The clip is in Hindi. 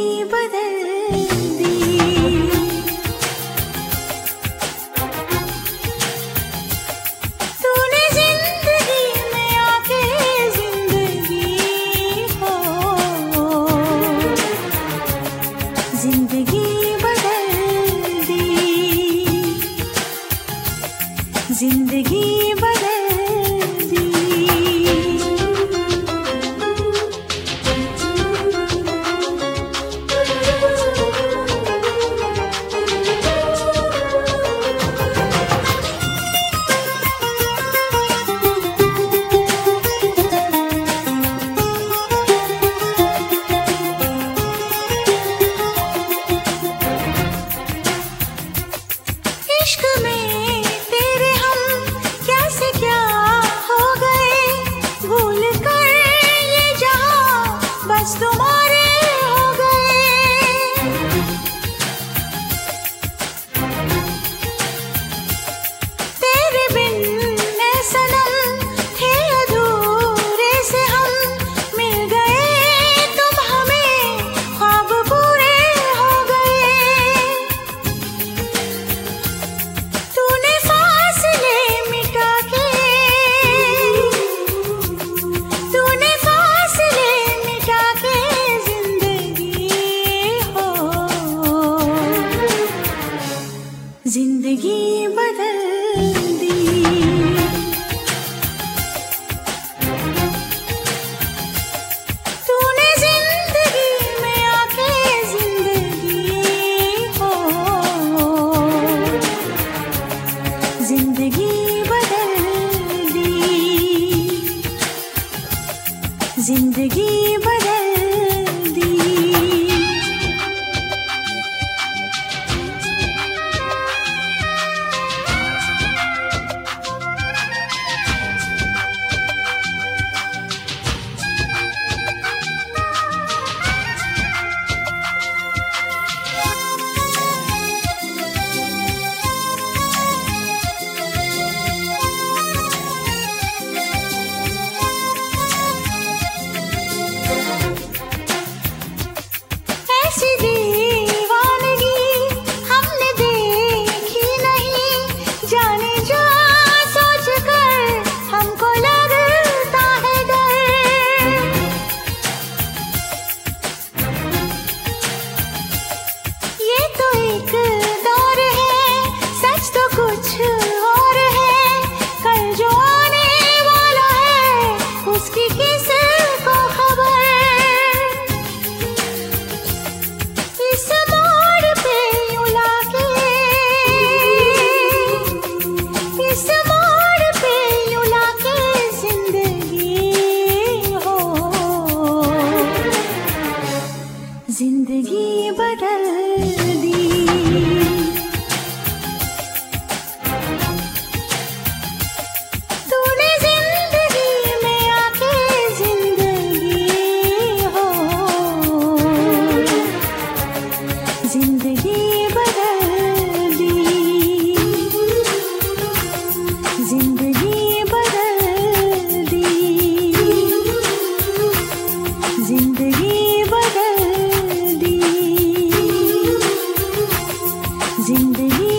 बदल दी। तूने जिंदगी में आके जिंदगी हो, जिंदगी बदल दी, जिंदगी बदल दी। इश्क में तेरे हम क्या से क्या हो गए, भूल कर ये जहां बस तुम्हारे हो गए। तेरे बिन ऐ सनम थे अधूरे से हम, मिल गए तुम हमें ख्वाब पूरे हो गए। तूने फासले मिटा के, तूने फासले मिटा के जिंदगी हो, जिंदगी बदल दी। तूने जिंदगी में आके जिंदगी हो, जिंदगी बदल दी, जिंदगी बदल दी। ऐसी दीवानगी हमने देखी नहीं, जाने जा सोच कर हमको लगता है डर। ये तो एक दौर है, सच तो कुछ और है, कल जो आने वाला है उसकी किसको खबर। इस मोड़ पे यूं लाके, इस मोड़ पे यूं लाके जिंदगी हो, जिंदगी बदल दी। तूने जिंदगी में आके जिंदगी हो, जिंदगी बदल दी, जिंदगी बदल दी, जिंदगी बदल दी, जिंदगी